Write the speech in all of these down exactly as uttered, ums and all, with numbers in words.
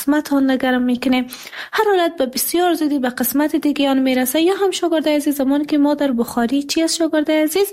قسمت آن نگرم میکنیم. حرارت به بسیار زودی به قسمت دیگه آن میرسه. یا هم شاگرد عزیز زمانی که ما در بخاری چی از شاگرد عزیز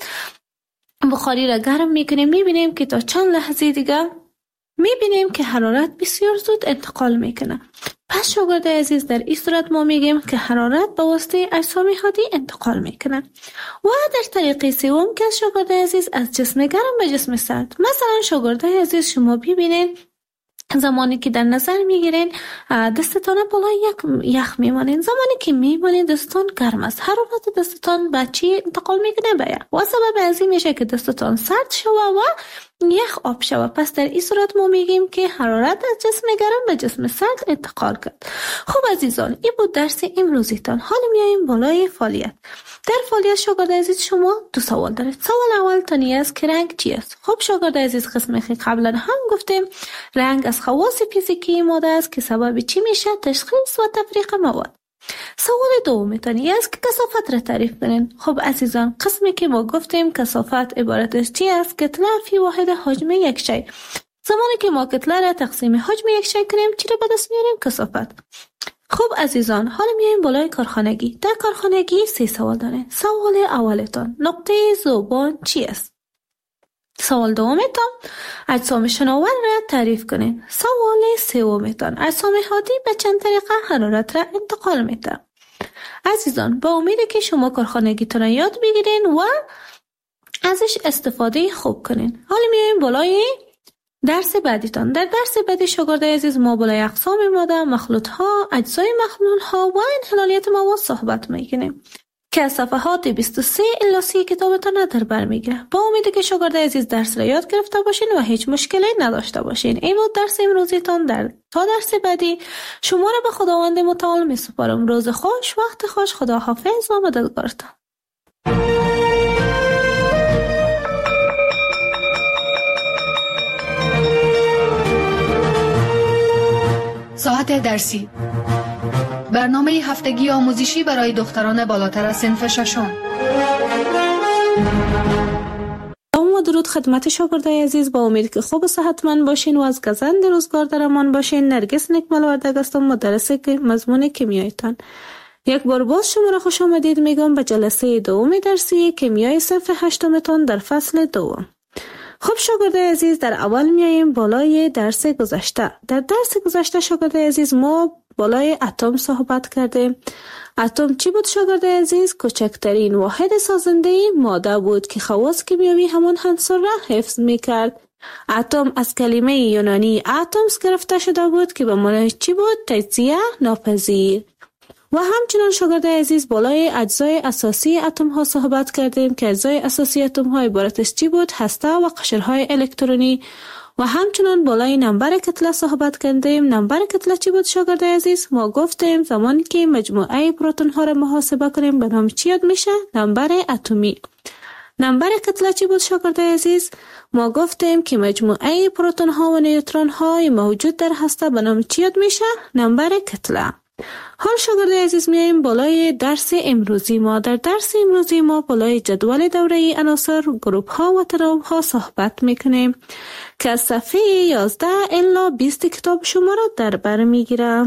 بخاری را گرم میکنیم، میبینیم که تا چند لحظه دیگه میبینیم که حرارت بسیار زود انتقال میکنه. پس شاگرد عزیز در این صورت ما میگیم که حرارت به واسطه اجسام هادی انتقال میکنه. و در طریق سوم که شاگرد عزیز از جسم گرم به جسم سرد. مثلا شاگرد عزیز شما ببینید زمانی که در نظر میگیرین دستتان بالا یک یخ میمانین، زمانی که میمانین دستتان گرم است، حرارت دستتان به چی انتقال میکنه؟ به یخ. و سبب از این میشه که دستتان سرد شوه و یخ آب شوه. پس در این صورت ما میگیم که حرارت از جسم گرم به جسم سرد انتقال کرد. خب عزیزان، این بود درس امروزیتان. حالا میایم بالای فعالیت. در فعالیت شاگرد عزیز شما دو سوال دارید. سوال اول تانی است که رنگ چی است؟ خب شاگرد عزیز قسمی که قبلا هم گفتیم رنگ از خواص فیزیکی ماده است که سبب چی میشه؟ تشخیص و تفریق مواد. سوال دوم تانی است که کثافت را تعریف کنین. خب عزیزان، قسمی که ما گفتیم کثافت عبارت از چی است؟ کتله فی واحد حجم یک شی. زمانی که ما کتله را تقسیم حجم یک شی کنیم چی را به دست میاریم؟ کثافت. خب عزیزان، حالا میایم بالای کارخانگی. در کارخانگی سه سوال داره. سوال اولتان نقطه ذوبان چی است؟ سوال دومتان اجسام شناور را تعریف کنین. سوال سومتان اجسام هادی به چند طریقه حرارت را انتقال میده. عزیزان، با امید که شما کارخانگیتون را یاد بگیرین و ازش استفاده خوب کنین. حالا میایم بالای درس بعدیتان. در درس بعدی شاگرد عزیز ما بالای اقسام ماده، مخلوط ها، اجزای مخلوط ها و انحلالیت مواد صحبت میکنیم که از صفحات بیست و سه الی سی کتابتان در بر میگیره. با امیده که شاگرد عزیز درس را یاد گرفته باشین و هیچ مشکلی نداشته باشین. این بود درس امروزیتان. در تا درس بعدی شما را به خداوند متعال میسپارم. روز خوش، وقت خوش، خدا حافظ و مددگارتان. ساعت درسی، برنامه هفتگی آموزشی برای دختران بالاتر از صنف ششم. سلام و درود خدمت شاگردای عزیز. با امید که خوب و صحتمند باشین و از گزند روزگار در امان باشین. نرگس نکمل وردگ هستم، مدرس مضمون کیمیایتان. یک بار باز شما را خوش آمدید میگم به جلسه دوم درسی کیمیای صنف هشتمتان در فصل دوم. خب شاگرد عزیز، در اول میاییم بالای درس گذشته. در درس گذشته شاگرد عزیز ما بالای اتم صحبت کردیم. اتم چی بود شاگرد عزیز؟ کوچکترین واحد سازنده ماده بود که خواص کیمیایی همان عنصر را حفظ میکرد. اتم از کلمه یونانی اتمس گرفته شده بود که به معنی چی بود؟ تجزیه ناپذیر. و همچنان شاگرد عزیز بالای اجزای اساسی اتم ها صحبت کردیم که اجزای اساسی اتم ها عبارت از چی بود؟ هسته و قشرهای الکترونی. و همچنان بالای نمبر کتله صحبت کردیم. نمبر کتله چی بود شاگرد عزیز؟ ما گفتیم زمانی که مجموعه پروتون ها را محاسبه کنیم به نام چی یاد میشه؟ نمبر اتمی. نمبر کتله چی بود شاگرد عزیز؟ ما گفتیم که مجموعه پروتون ها و نیوترون های موجود در هسته به نام چی یاد میشه؟ نمبر کتله. حال شاگرد عزیز میاییم بالای درس امروزی ما. در درس امروزی ما بالای جدول دوره‌ای عناصر، گروپ ها و تناوب ها صحبت میکنیم که از صفحه یازده الی بیست کتاب شما را در بر میگیره.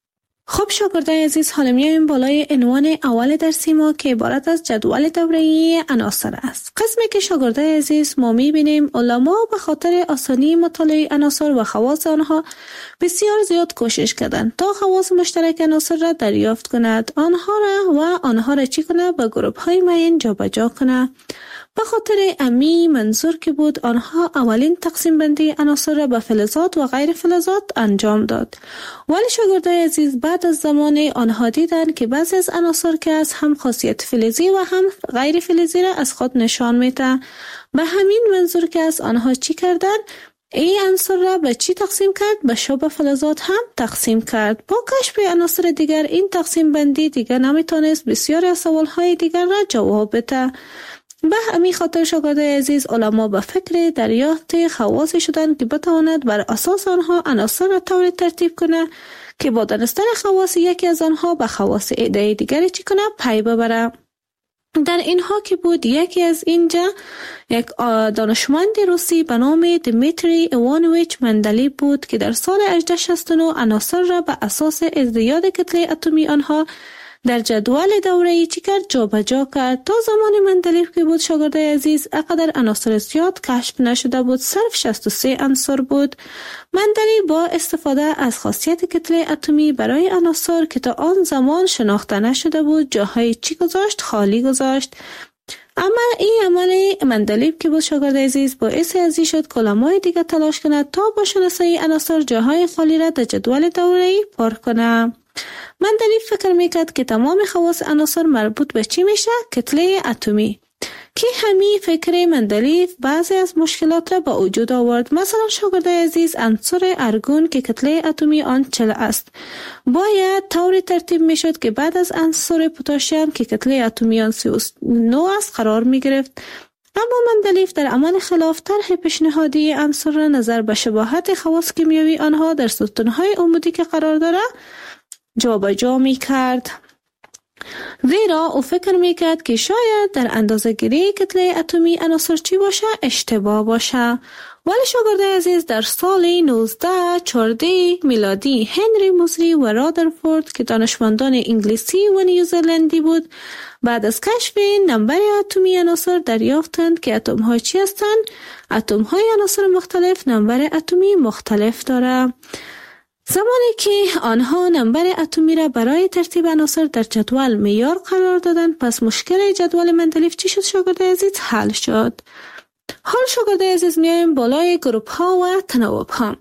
خب شاگرد عزیز، حالا میاییم بالای عنوان اول درسی ما که عبارت از جدول دوره‌ای عناصر است. قسمی که شاگرد عزیز ما میبینیم علما به خاطر آسانی مطالعه عناصر و خواص آنها بسیار زیاد کوشش کردند تا خواص مشترک عناصر را دریافت کند، آنها را و آنها را چی کنه؟ به گروپ های معین جابجا کنه. به خاطر امی منظور که بود آنها اولین تقسیم بندی عناصر را به فلزات و غیر فلزات انجام داد. ولی شاگردای عزیز بعد از زمان آنها دیدن که بعضی از عناصر که از هم خاصیت فلزی و هم غیر فلزی را از خود نشان میده. به همین منظور که از آنها چی کردن؟ این عنصر را به چی تقسیم کرد؟ به شبه فلزات هم تقسیم کرد. با کشف عناصر دیگر این تقسیم بندی دیگر نمیتونست بسیاری از سوالهای دیگر را جواب بده. به همین خاطر شاگرد عزیز علما به فکر دریافت خواص شدند که بتواند بر اساس آنها عناصر را طوری ترتیب کنه که با دانستن خواص یکی از آنها به خواص ایده دیگری چی کنه؟ پی ببره. در اینها که بود یکی از اینجا یک دانشمند روسی به نام دیمیتری ایوانویچ مندلیف بود که در سال هجده شصت و نه عناصر را به اساس ازدیاد کتله اتمی آنها در جدول دوره‌ای چی کرد جابجا کرد. تا زمان مندلیف که بود شاگرد عزیز اقدر عناصر زیاد کشف نشده بود، صرف شصت و سه عنصر بود. مندلیف با استفاده از خاصیت کتله اتمی برای عناصر که تا آن زمان شناخته نشده بود جاهای چی گذاشت خالی گذاشت. اما این عمل مندلیف که بود شاگرد عزیز باعث ازی شد که علمای دیگه تلاش کند تا با شناسایی عناصر جاهای خالی را در جدول دوره‌ای پر کنه. مندلیف فکر میکرد که تمام خواص عناصر مربوط به چی میشه؟ کتله اتمی. که همین فکر مندلیف بعضی از مشکلات را به وجود آورد. مثلا شاگرد عزیز عنصر ارگون که کتله اتمی آن چهل است باید طوری ترتیب میشد که بعد از عنصر پتاسیم که کتله اتمی آن سی و نه است قرار میگرفت. اما مندلیف در عمل خلاف طرح پیشنهادی عنصر را نظر به شباهت خواص کیمیایی آنها در ستونهای عمودی که قرار داره جابجا میکرد. زیرا او فکر میکرد که شاید در اندازه‌گیری کتله اتمی عناصر چی باشه اشتباه باشه. ولی شاگرد عزیز در سال نوزده چهارده میلادی هنری موزری و رادرفورد که دانشمندان انگلیسی و نیوزلندی بود بعد از کشف نمبر اتمی عناصر دریافتند که اتم ها چی هستند؟ اتم های عناصر مختلف نمبر اتمی مختلف داره. زمانی که آنها نمبر اتمی را برای ترتیب عناصر در جدول معیار قرار دادند پس مشکل جدول مندلیف چی شد شاگرد عزیز؟ حل شد. حال شاگرد عزیز میایم بالای گروپ ها و تناوب ها.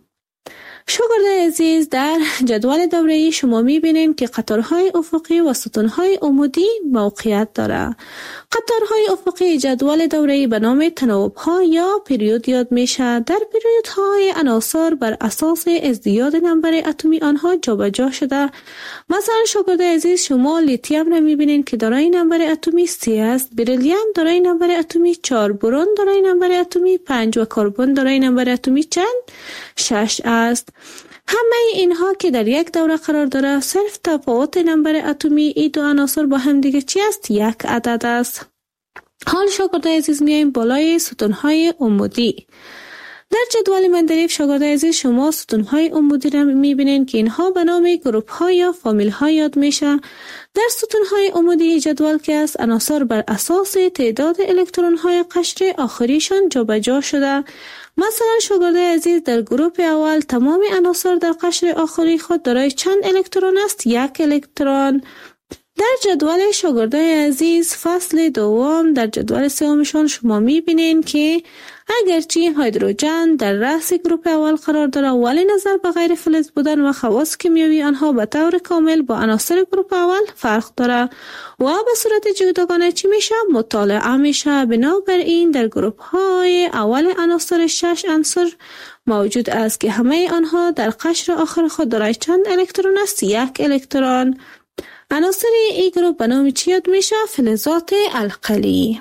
شاگرد عزیز در جدول دوره‌ای شما میبینید که قطارهای افقی و ستونهای عمودی موقعیت داره. قطارهای افقی جدول دوره‌ای به نام تناوب ها یا پریود یاد میشه. در پریود های عناصر بر اساس ازدیاد نمبر اتمی آنها جابجا شده. مثلا شاگرد عزیز شما لیتیم را میبینید که دارای نمبر اتمی سی است، بریلیوم دارای نمبر اتمی چهار، برون دارای نمبر اتمی پنج و کربن دارای نمبر اتمی چند؟ شش است. همه اینها که در یک دوره قرار داره صرف تفاوت نمبر اتمی ای دو عناصر با هم دیگه چی است؟ یک عدد است. حال شاگرد عزیز میایم بالای ستونهای عمودی. در جدول مندلیف شاگرد عزیز شما ستونهای عمودی را میبینید که اینها به نام گروپ ها یا فامیل ها یاد میشه. در ستونهای عمودی جدول که است عناصر بر اساس تعداد الکترون های قشر آخریشان جابجا شده. مثلا شاگرد عزیز در گروپ اول تمام عناصر در قشر آخری خود دارای چند الکترون است؟ یک الکترون. در جدول شاگرد عزیز فصل دوم در جدول سومشان شما میبینین که اگرچه هیدروژن در رأس گروپ اول قرار داره ولی نظر به غیر فلز بودن و خواص کیمیایی آنها به طور کامل با عناصر گروپ اول فرق داره و به صورت جداگانه چی میشه؟ مطالعه میشه. بنابراین در گروپ های اول عناصر شش عنصر موجود است که همه آنها در قشر آخر خود دارای چند الکترون است؟ یک الکترون. عناصر ای گروپ به نام چی یاد میشه؟ فلزات القلی.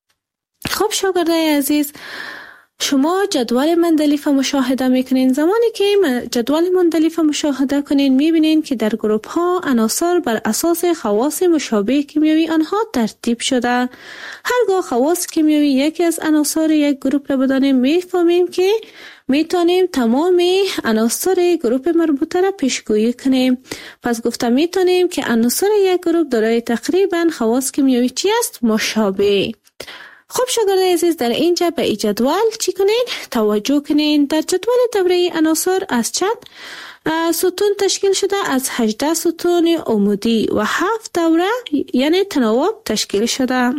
خب شاگرد عزیز شما جدول مندلیف مشاهده میکنین. زمانی که جدول مندلیف مشاهده کنین میبینین که در گروپ ها عناصر بر اساس خواص مشابه کیمیایی آنها ترتیب شده. هرگاه خواص کیمیایی یکی از عناصر یک گروپ را بدانیم میفهمیم که میتونیم تمام عناصر گروپ مربوطه را پیشگویی کنیم. پس گفته میتونیم که عناصر یک گروپ دارای تقریبا خواص کیمیایی چی است؟ مشابه. خب شاگرد عزیز در اینجا به این جدول چی کنین؟ توجه کنین. در جدول دوره عناصر از چند ستون تشکیل شده؟ از هجده ستون عمودی و هفت دوره یعنی تناوب تشکیل شده.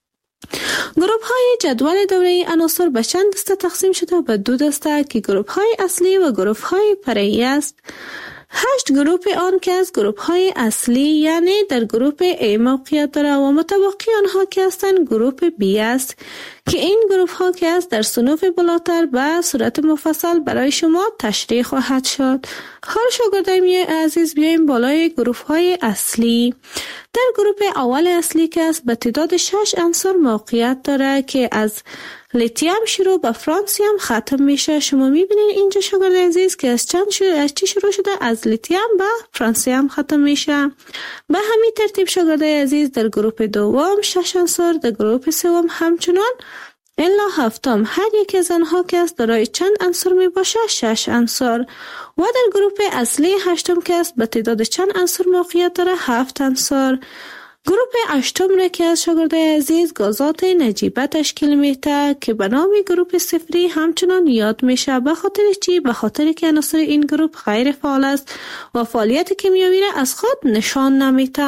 گروپ های جدول دوره عناصر به چند دسته تقسیم شده؟ به دو دسته که گروپ های اصلی و گروپ های فرعی است. هشت گروپ آن که از گروپ های اصلی یعنی در گروپ A موقعیت داره و متبقی آنها که هستند گروپ B است که این گروه ها که است در صنوف بالاتر به صورت مفصل برای شما تشریح خواهد شد. حال شاگردای عزیز بیایم بالای گروه های اصلی. در گروه اول اصلی که است به تعداد شش عنصر موقعیت داره که از لیتیوم شروع به فرانسیم ختم میشه. شما میبینید اینجا شاگرد عزیز که از چند شروع از چی شروع شده؟ از لیتیوم به فرانسیم ختم میشه. به همین ترتیب شاگرد عزیز در گروه دوم شش عنصر، در گروه سوم همچنان الا هفتم هر یک از آنها که است دارای چند عنصر می باشه؟ شش عنصر. و در گروه اصلی هشتم که است به تعداد چند عنصر موقعیت داره؟ هفت عنصر. گروه هشتم را که از شاگردای عزیز گازات نجیبه تشکیل میده که به نام گروه صفری همچنان یاد میشه. به خاطر چی؟ به خاطر که عناصر این گروه غیر فعال است و فعالیت کیمیایی را از خود نشان نمیده.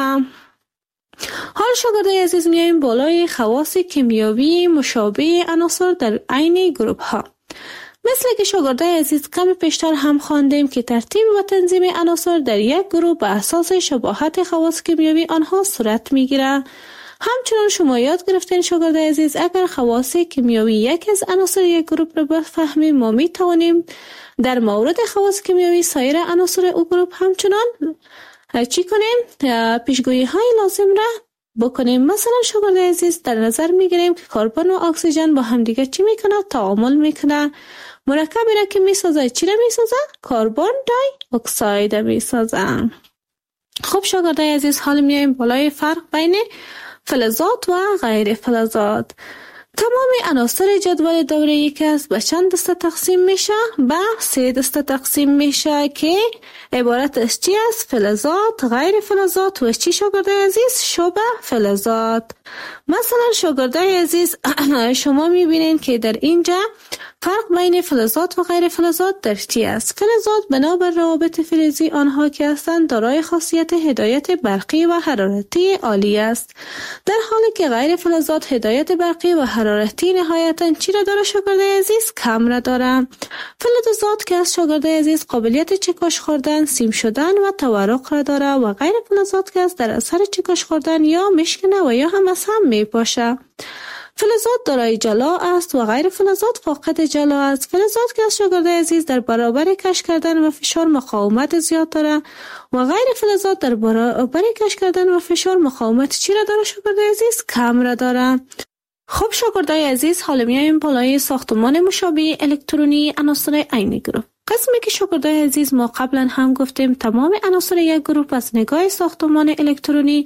حال شاگردای عزیز میایم بالای خواص کیمیایی مشابه عناصر در عین گروه ها. مثل که شاگردای عزیز کم پیشتر هم خواندیم که ترتیب و تنظیم عناصر در یک گروه به اساس شباهت خواص کیمیایی آنها صورت میگیره. همچنان شما یاد گرفتین شاگردای عزیز اگر خواص کیمیایی یک از عناصر یک گروه را بفهمیم ما می توانیم در مورد خواص کیمیایی سایر عناصر او گروه همچنان چی کنیم؟ پیشگویی های لازم را بکنیم. مثلا شاگردای عزیز در نظر میگیریم که کربن و اکسیژن با هم دیگه چی میکنه؟ تعامل میکنه. مرکبی را که میسازه چی را میسازه؟ کربن دای اکساید میسازه. خب شاگردای عزیز حال میایم بالای فرق بین فلزات و غیر فلزات. تمام عناصر جدول دوره‌ای که است به چند دسته تقسیم میشه؟ به سه دسته تقسیم میشه که عبارت از چی است؟ فلزات، غیر فلزات و چی شاگردای عزیز؟ شبه فلزات. مثلا شاگردای عزیز شما میبینین که در اینجا فرق بین فلزات و غیر فلزات در چی است؟ فلزات بنابر روابط فلزی آنها که هستند دارای خاصیت هدایت برقی و حرارتی عالی است، در حالی که غیر فلزات هدایت برقی و حرارتی نهایتاً چی را داره شاگردای عزیز؟ کم را داره. فلزات که از شاگردای عزیز قابلیت چکش خوردن، سیم شدن و تورق را داره و غیر فلزات که از در اثر چکش خوردن یا مشکنه و یا هم از هم می پاشه. فلزات دارای جلا است و غیر فلزات فاقد جلا است. فلزات که از شاگردای عزیز در برابر کش کردن و فشار مقاومت زیاد داره و غیر فلزات در برابر کش کردن و فشار مقاومت چی را داره شاگردای عزیز؟ کم را داره. خب شاگردای عزیز حالا میایم بالای ساختمان مشابه الکترونی عناصر عین گروه. قسمی که شاگردای عزیز ما قبلا هم گفتیم تمام عناصر یک گروه از نگاه ساختمان الکترونی،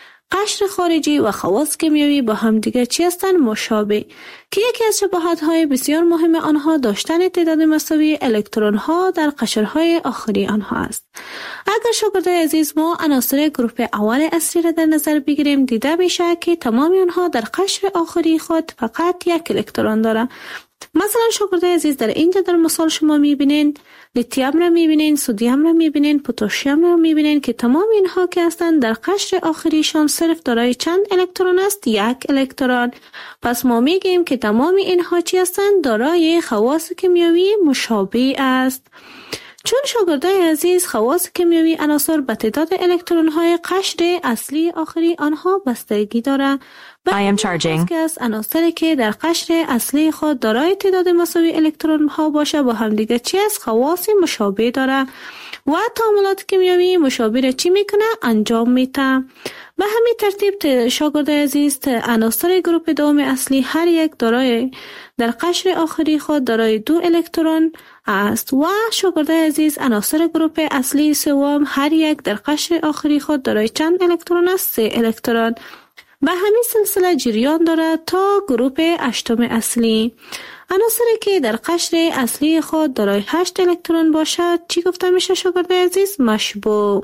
قشر خارجی و خواص کیمیایی با هم دیگر چی هستند؟ مشابه، که یکی از شباهت‌های بسیار مهم آنها داشتن تعداد مساوی الکترون ها در قشرهای آخری آنها است. اگر شاگردای عزیز ما عناصر گروه اول اصلی را در نظر بگیریم دیده میشه که تمام آنها در قشر آخری خود فقط یک الکترون دارند. مثلا شاگردای عزیز در اینجا در مثال شما میبینین لیتیوم را میبینین، سدیم را میبینین، پتاسیم را میبینین که تمام اینها که هستند در قشر آخریشان صرف دارای چند الکترون است؟ یک الکترون. پس ما میگیم که تمام اینها چی هستند؟ دارای خواص کیمیایی مشابه است. چون شاگردای عزیز خواص کیمیایی عناصر به تعداد الکترون های قشر اصلی آخری آنها بستگی دارند. I am charging. که از عناصری که در قشر اصلی خود دارای تعداد مساوی الکترون ها باشه با هم دیگه چی است؟ خواص مشابه داره و تعاملات کیمیایی مشابه را چی میکنه؟ انجام میده. به همین ترتیب شاگردای عزیز عناصر گروه دوم اصلی هر یک دارای در قشر آخری خود دارای دو الکترون است و شاگردای عزیز عناصر گروه اصلی سوم هر یک در قشر آخری خود دارای چند الکترون است؟ سه الکترون. به همین سلسله جریان داره تا گروه هشتم اصلی. عناصری که در قشر اصلی خود دارای هشت الکترون باشد چی گفته میشه شاگردای عزیز؟ مشبوع،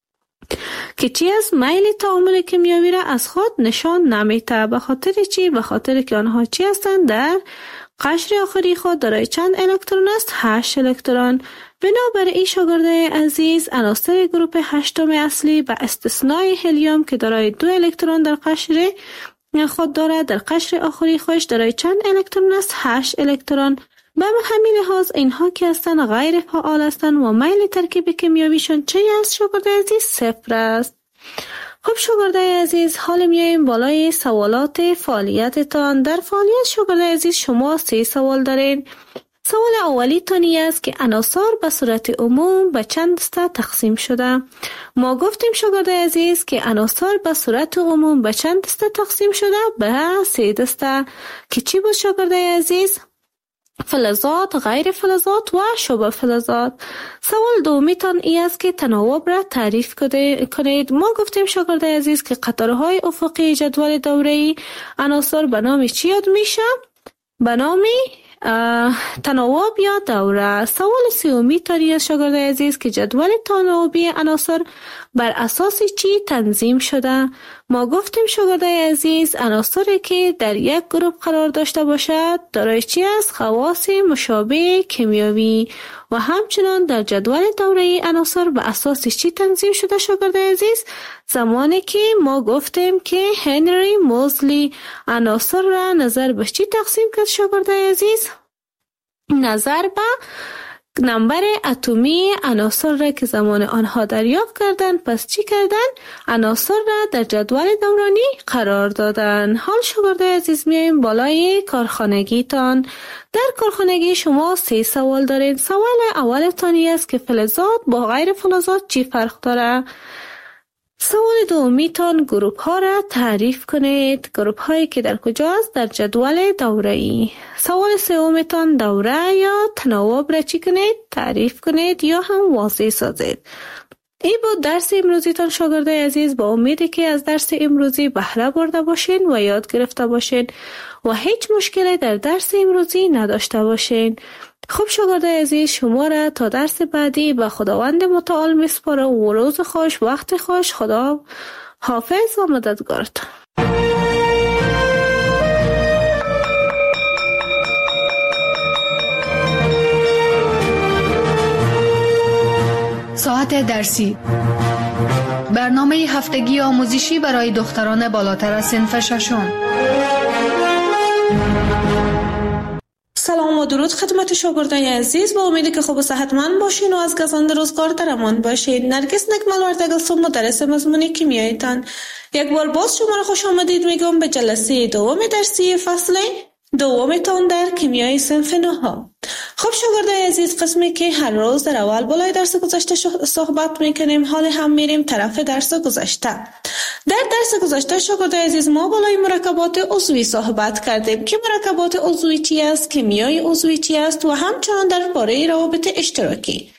که چی از میل تعامل کیمیایی را از خود نشان نمیده. به خاطر چی؟ به خاطر که آنها چی هستند؟ در قشر آخری خود دارای چند الکترون است؟ هشت الکترون. بنابراین شاگردای عزیز عناصر گروه هشتم اصلی به استثنای هلیوم که دارای دو الکترون در قشر خود دارد در قشر آخری خودش دارای چند الکترون است؟ هشت الکترون. به همین لحاظ اینها که هستند غیر فعال هستند و میل ترکیب کیمیاییشون چه است شاگردای عزیز؟ صفر است. خب شاگردای عزیز، حال میایم بالای سوالات فعالیتتان. در فعالیت شاگردای عزیز شما سه سوال دارین. سوال اولی تانی است که عناصر به صورت عموم به چند دسته تقسیم شده. ما گفتیم شاگردای عزیز که عناصر به صورت عموم به چند دسته تقسیم شده؟ به سه دسته که چی بود شاگردای عزیز؟ فلزات، غیر فلزات و شبه فلزات. سوال دومی تان ای است که تناوب را تعریف کنید. ما گفتیم شاگردای عزیز که قطارهای افقی جدول دوره‌ای عناصر به نام چی یاد میشه؟ به نام تناوب یا دوره. سوال سومی تانی است شاگردای عزیز که جدول تناوبی عناصر بر اساس چی تنظیم شده؟ ما گفتیم شاگردای عزیز عناصری که در یک گروه قرار داشته باشد دارای چی است؟ خواص مشابه کیمیایی. و همچنان در جدول دوره‌ای عناصر به اساس چی تنظیم شده شاگردای عزیز؟ زمانی که ما گفتیم که هنری موزلی عناصر را نظر به چی تقسیم کرد شاگردای عزیز؟ نظر به نمبر اتمی عناصر را که زمان آنها دریافت کردند. پس چی کردن؟ عناصر را در جدول دورانی قرار دادن. حال شاگردای عزیز میایم بالای کارخانگی تان. در کارخانگی شما سه سوال دارین. سوال اول تانی است که فلزات با غیر فلزات چی فرق داره؟ سوال دومی تان گروپ ها را تعریف کنید. گروپ هایی که در کجاست؟ در جدول دوره‌ای. سوال سوم تان دوره یا تناوب را چی کنید؟ تعریف کنید یا هم واضح سازید. این بود درس امروزی تان شاگردای عزیز. با امیدی که از درس امروزی بهره برده باشین و یاد گرفته باشین و هیچ مشکلی در درس امروزی نداشته باشین. خب شاگردای عزیز، شما را تا درس بعدی به خداوند متعال میسپارم و روز خوش، وقت خوش. خدا حافظ و مددگارتان. ساعت درسی، برنامه هفتگی آموزشی برای دختران بالاتر از صنف ششم. سلام و درود خدمت شاگردان عزیز. با امیدی که خوب و صحتمند باشین و از گزند روزگار در امان باشین. نرگس نکمل وردگستم مدرس مضمون کیمیایتان. یک بار باز شما را خوش آمدید میگم به جلسه دوم درسی فصل دومتان در کیمیای صنف نهم. خب شاگردای عزیز، قسمی که هر روز در اول بالای درس گذشته صحبت میکنیم، حال هم میریم طرف درس گذشته. در درس گذشته شاگردای عزیز ما بالای مرکبات عضوی صحبت کردیم که مرکبات عضوی چی است، کیمیای عضوی چی است و همچنان درباره روابط اشتراکی.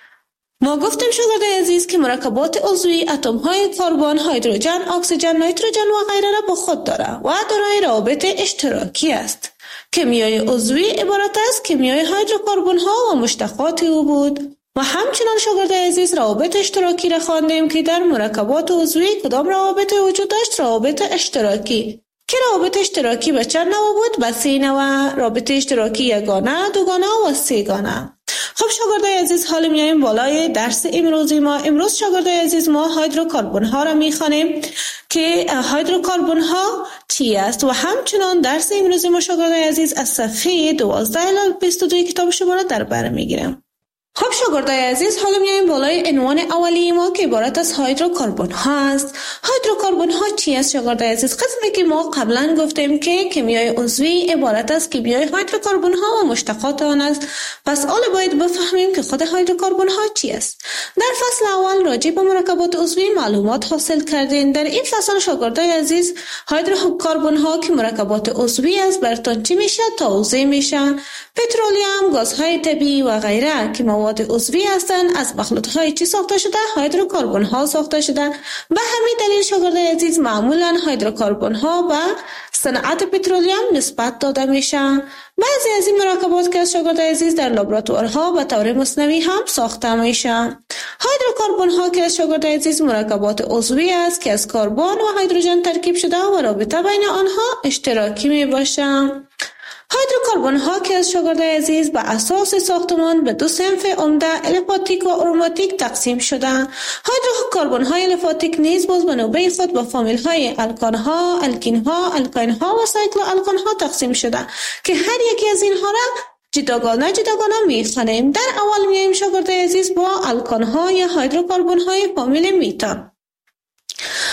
ما گفتیم شاگردای عزیز که مرکبات عضوی اتم های کربن، هیدروژن، اکسیژن، نیتروژن و غیره را با خود داره و دارای روابط اشتراکی است. کیمیای عضوی عبارت از کیمیای هیدروکربن ها و مشتقات او بود. و همچنان شاگردای عزیز روابط اشتراکی را خواندیم که در مرکبات عضوی کدام روابط وجود داشت؟ روابط اشتراکی. که روابط اشتراکی به چند نوع بود؟ به سه نوع. رابط اشتراکی یگانه، دوگانه و سه‌گانه. خب شاگردای عزیز، حالا میایم بالای درس امروزی ما. امروز شاگردای عزیز ما هیدروکربن ها را میخوانیم که هیدروکربن ها چی است و همچنان درس امروزی ما شاگردای عزیز از صفحه دوازده الی بیست و دو کتاب شما را در بر میگیرم. خب شاگردای عزیز، حالا میایم بالای عنوان اولی ما که عبارت از هیدروکربن ها است. هیدروکربن ها چی است شاگردای عزیز؟ قسمی که ما قبلا گفتیم که کیمیای عضوی عبارت از کیمیای هیدروکربن ها و مشتقات آن است. پس حالا باید بفهمیم که خود هیدروکربن ها چی است. در فصل اول راجع به مرکبات عضوی معلومات حاصل کردین. در این فصل شاگردای عزیز هیدروکربن ها که مرکبات عضوی است براتون چی میشه؟ توضیح میشه. پترولیوم، گازهای طبیعی و غیره که مواد عضوی هستند از مخلوطهای چی ساخته شده؟ هیدروکربن ها ساخته شده. به همین دلیل شاگردای عزیز معمولا هیدروکربن ها به صنعت پترولیوم نسبت داده میشه. بعضی از این مرکبات که از شاگردای عزیز در لابراتوارها به طور مصنوعی هم ساخته میشه. هیدروکربن ها که از شاگردای عزیز مرکبات عضوی است که از کربن و هیدروژن ترکیب شده و رابطه بین آنها اشتراکی می باشه. هیدروکربن ها که از شاگردای عزیز به اساس ساختمان به دو صنف عمده الیفاتیک و اروماتیک تقسیم شده. هیدروکربن های الیفاتیک نیز باز به نوبه خود به فامیل های الکان ها، الکین ها، الکاین ها و سایکلو الکان ها تقسیم شده که هر یکی از اینها را جداگانه جداگانه میخوانیم. در اول میایم شاگردای عزیز با الکان ها یا هیدروکربن های فامیل میتان. خب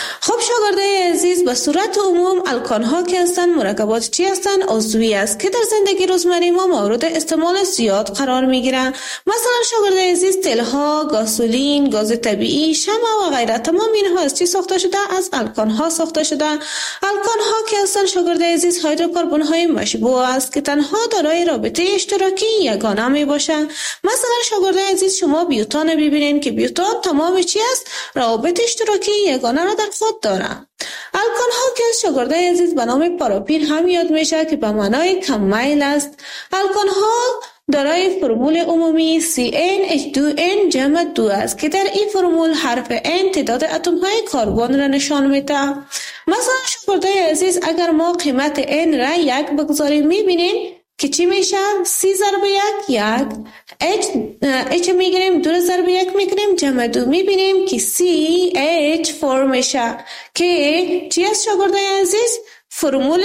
شاگردای عزیز، به صورت عموم الکان ها که هستند مرکبات چی هستند؟ عضوی است که در زندگی روزمره ما مورد استعمال زیاد قرار می گیرند. مثلا شاگردای عزیز، تل ها، گازولین، گاز طبیعی، شمع و غیره، تمام اینها از چی ساخته شده؟ از الکان ها ساخته شده. الکان ها که هستند شاگردای عزیز هیدروکربن های مشبوع است که تنها دارای رابطه اشتراکی یگانه می باشند. مثلا شاگردای عزیز، شما بیوتان ببینید که بیوتان تمام چی است؟ روابط اشتراکی یگانه را در خود دارند. الکان ها که شاگردای عزیز به نام پاراپین هم یاد میشه که به معنای کم میل است. الکان ها دارای فرمول عمومی سی ان اچ دو ان جمع دو است که در این فرمول حرف N تعداد اتم های کربن را نشان میده. مثلا شاگردای عزیز، اگر ما قیمت N را یک بگذاریم میبینیم که چی میشه؟ سی ضرب یک یک، H, H میگیریم، دو ضرب یک میگیریم، جمع دو میبینیم که سی اچ فور میشه که چی است شاگردای عزیز؟ فرمول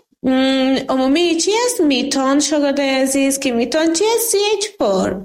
عمومی چی است؟ میتان شاگردای عزیز که میتان چی است؟ سی اچ فور.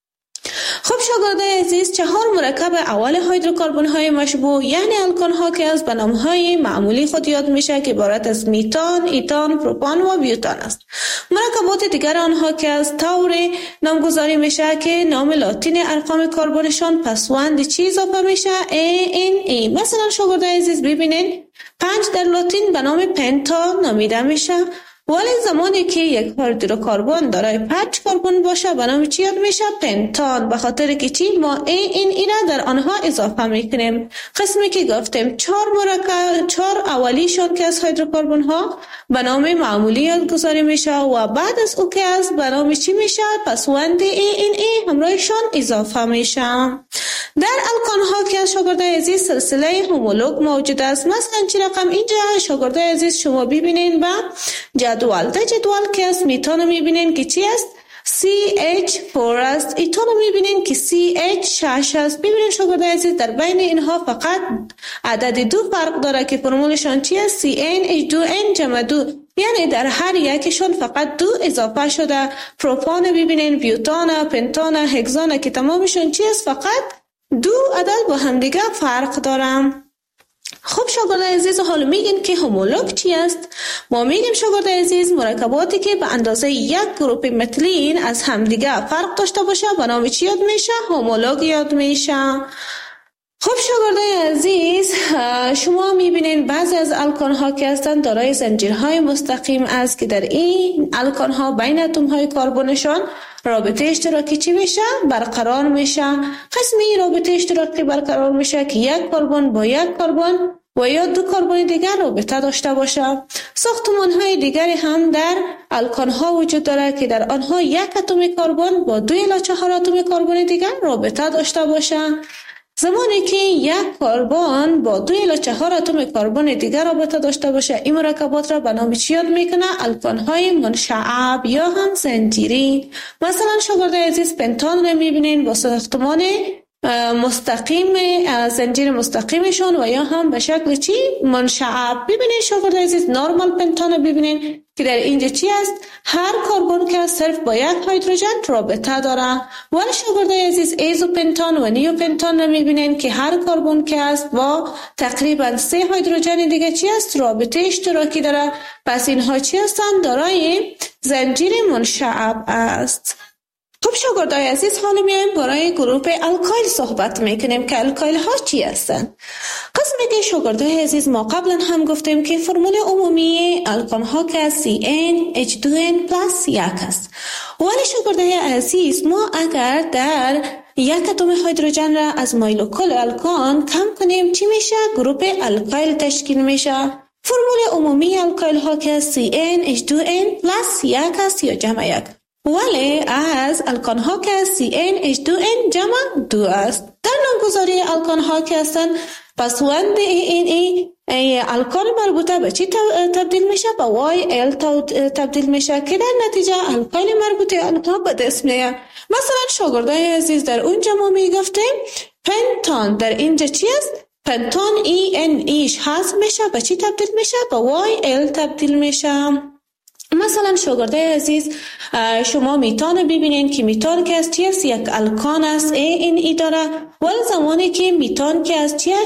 خب شاگردای عزیز، چهار مرکب اول هیدروکربن های مشبوع یعنی الکان ها که از به نام های معمولی خود یاد میشه که عبارت از میتان، ایتان، پروپان و بیوتان است. مرکبات دیگر آنها که از طور نامگذاری میشه که نام لاتین ارقام کربنشان پسوند چی اضافه میشه؟ ای ان ای. مثلا شاگردای عزیز ببینید، پنج در لاتین به نام پنتا نامیده میشه، ولی زمانی که یک هیدروکربن دارای پنج کربن باشه به نام چی یاد میشه؟ پنتان. به خاطر که چی؟ ما ای این ای را در آنها اضافه میکنیم. قسمی که گفتیم چهار مرکب، چهار اولیشون که از هیدروکربن ها به نام معمولی یادگذاری میشه و بعد از او که از به نام چی میشه؟ پسوند ای این ای همراهشون اضافه میشه. در الکان ها که از شاگردای عزیز سلسله هومولوگ موجود است. مثلا چی رقم اینجا شاگردای عزیز شما ببینین با جدول. در جدول که از میتان میبینین که چی است؟ سی اچ فور است. ایتان میبینین که سی اچ شش است. ببینین شاگردای عزیز در بین اینها فقط عدد دو فرق داره که فرمولشان چی است؟ سی ان اچ دو ان جمع دو، یعنی در هر یکشون فقط دو اضافه شده. پروپان ببینین، بیوتان، پنتان، هگزان که تمامشون چی است؟ فقط دو عدد با هم دیگه فرق دارم. خب شاگردای عزیز، حالا میگین که هومولوگ چی است؟ ما میگیم شاگردای عزیز مرکباتی که به اندازه یک گروپ متلین از همدیگه فرق داشته باشه به نام چی یاد میشه؟ هومولوگ یاد میشه. خب شاگردای عزیز، شما میبینین بعضی از الکان ها که هستند دارای زنجیرهای مستقیم است که در این الکان ها بین اتم های کربنشان رابطه اشتراکی چی میشه؟ برقرار میشه. قسمی رابطه اشتراکی برقرار میشه که یک کربن با یک کربن و یا دو کربن دیگر رابطه داشته باشه. ساختمان های دیگری هم در الکان ها وجود داره که در آنها یک اتم کربن با دو الی چهار اتم کربن دیگر رابطه داشته باشه. زمانی که یک کربن با دو الی چهار اتم کربن دیگر رابطه داشته باشه، این مرکبات را به نام چی یاد میکنه؟ الکان های منشعب یا هم زنجیری. مثلا شاگردای عزیز پنتان را میبینین با ساختمان مستقیم، زنجیر مستقیمشون و یا هم به شکل چی؟ منشعب. ببینین شاگردای عزیز نورمال پنتان ببینین که در اینجا چی است؟ هر کربن که صرف با یک هیدروژن رابطه داره. ولی شاگردای عزیز ایزوپنتان و نیوپنتان رو میبینین که هر کربن که است با تقریبا سه هیدروژن دیگه چی است؟ رابطه اشتراکی داره. پس اینها چی هستند؟ دارای زنجیر منشعب است. خب شاگردای عزیز، حالا میایم برای گروه الکایل صحبت میکنیم که الکایل ها چی هستند. قسمی که شاگردای عزیز ما قبلا هم گفتیم که فرمول عمومی الکان ها که سی ان اچ دو ان پلاس یک است. ولی شاگردای عزیز، ما اگر در یک اتم هیدروژن را از مایلوکل الکان کم کنیم چی میشه؟ گروه الکایل تشکیل میشه. فرمول عمومی الکایل ها که سی ان اچ دو ان پلاس یک است یا جمع یک. ولی از الکان ها که سی ان اچ دو ان جمع دو است. در نامگذاری الکان ها که هستند پسوند ای ان ای ای الکان مربوطه به چی تبدیل میشه؟ به وای ال تبدیل میشه که در نتیجه الکایل مربوطه آنها به دست میاد. مثلا شاگردای عزیز در اونجا ما میگفتیم پنتان، در اینجا چی است؟ پنتان ای ان ایش حذف میشه، به چی تبدیل میشه؟ به وای ال تبدیل میشه. مثلا شاگردای عزیز شما میتان ببینین که میتان که از چی است؟ یک الکان است، ای این ای داره. ولی زمانی که میتان که از چی است؟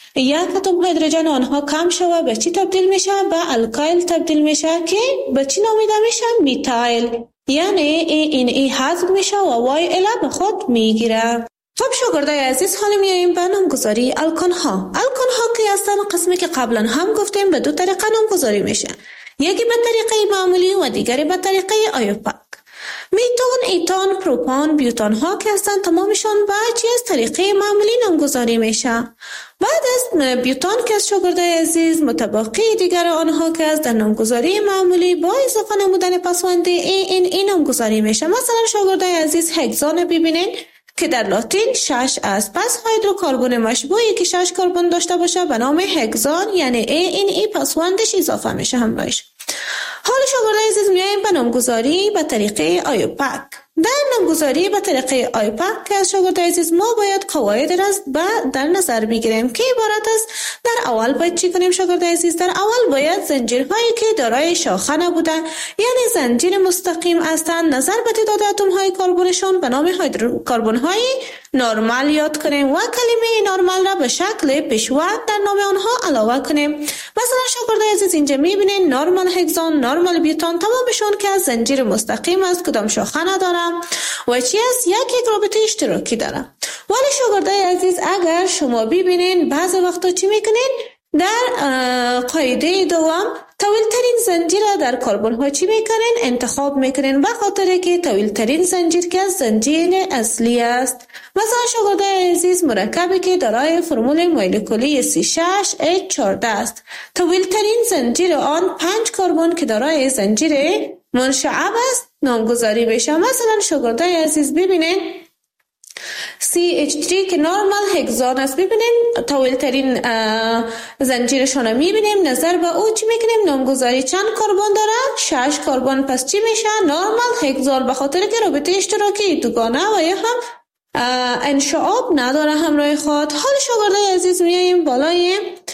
یک اتم هیدروژن آنها کم شود به چی تبدیل میشه؟ به الکایل تبدیل میشه که به چی نامیده میشه؟ میتایل. یعنی ای این ای حذف میشه و وای اله به خود میگیره. خب شاگردای عزیز، حالا میاییم به نامگذاری الکان ها. الکان ها که هستن قسمی که قبلا هم گفتیم به دو طریقه نامگذاری میشه، یکی به طریقه معمولی و دیگری به طریقه آیوپاک. میتون، ایتان، پروپان، بیوتان ها که هستن تمامشان به چی از طریقه معمولی نامگذاری میشه. بعد از بیوتان که از شاگردای عزیز متبقی دیگر آنها که از در نامگذاری معمولی با اضافه نمودن پسوند ای این ای نامگذاری میشه. مثلا شاگردای عزیز هگزان ببینین که در لاتین شش است. پس هیدروکربن مشبوعی که شش کربن داشته باشه به نام هگزان، یعنی ای این ای پسوندش اضافه میشه همراهش. حالا شاگردای عزیز میاییم به نامگذاری به طریقه آیوپاک. در نامگذاری به طریقه آیوپاک که از شاگردای عزیز ما باید قواعد را در نظر بگیریم که عبارت است. در اول باید چی کنیم شاگردای عزیز؟ در اول باید زنجیرهایی که دارای شاخه نبوده، یعنی زنجیر مستقیم هستند، نظر به تعداد اتم های کربنشان به نام هیدروکربن های نرمال یاد کنیم و کلمه نرمال را به شکل پیشوا در نام آنها علاوه کنیم. مثلا شاگردای عزیز اینجا میبینید نرمال هگزان، نرمال بیوتان تمامشون که از زنجیر مستقیم است، کدام شاخه نداره و چی است؟ یک یک رابطه اشتراکی داره. ولی شاگردای عزیز اگر شما ببینین بعضی وقتا چی میکنین؟ در قاعده دوم طویل ترین زنجیر در کربن ها چی میکنین؟ انتخاب میکنین، به خاطر که طویل ترین زنجیر که زنجیر اصلی است. مثلا شاگردای عزیز مرکبی که دارای فرمول مولکولی سی شش اچ چهارده است، طویل ترین زنجیر آن پنج کربن که دارای زنجیر منشعب است نامگذاری بشه. مثلا شاگردای عزیز ببینین سی اچ تری که نرمال هگزان است، ببینیم طویل ترین زنجیرشان رو میبینیم، نظر به او چی میکنیم؟ نامگذاری چند کربن داره؟ شش کربن. پس چی میشه؟ نرمال هگزان، به خاطر که رابطه اشتراکی دوگانه و یا هم انشعاب نداره همراه خود. حال شاگردای عزیز میاییم بالای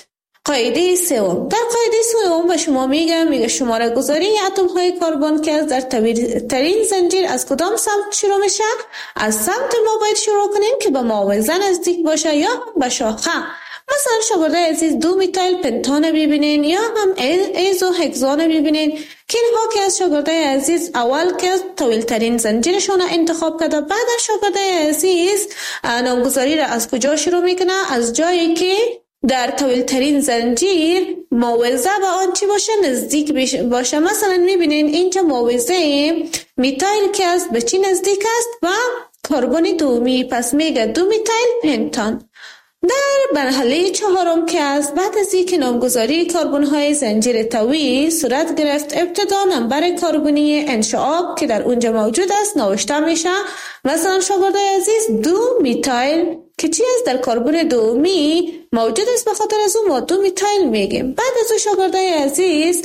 قاعده سوم. در قاعده سوم به شما میگم میگه شماره گذاری اتم های کربن که از در طویل ترین زنجیر از کدام سمت شروع میشه؟ از سمت ما باید شروع کنیم که به معاوضه نزدیک باشه یا به شاخه. مثلا شاگردای عزیز دو میتایل پنتان ببینین یا هم ایزو هگزان ببینین که اینها که از شاگردای عزیز اول که طویل ترین زنجیرشون انتخاب کرده، بعد از شاگردای عزیز نامگذاری را از کجا شروع میکنه؟ از جایی که در طویل ترین زنجیر معاوضه به آن چی باشه؟ نزدیک باشه. مثلا میبینین اینجا معاوضه میتایل که است به چی نزدیک است؟ و کربن دومی، پس میگه دو میتایل پنتان. در مرحله چهارم که است بعد از اینکه نامگذاری کربن های زنجیر طویل صورت گرفت، ابتدا نمبر کربنی انشعاب که در اونجا موجود است نوشته میشه. مثلا شاگردای عزیز دو میتایل که چی است؟ در کربن دومی موجود است، به خاطر از اون ما دو میتایل میگیم. بعد از اون شاگردای عزیز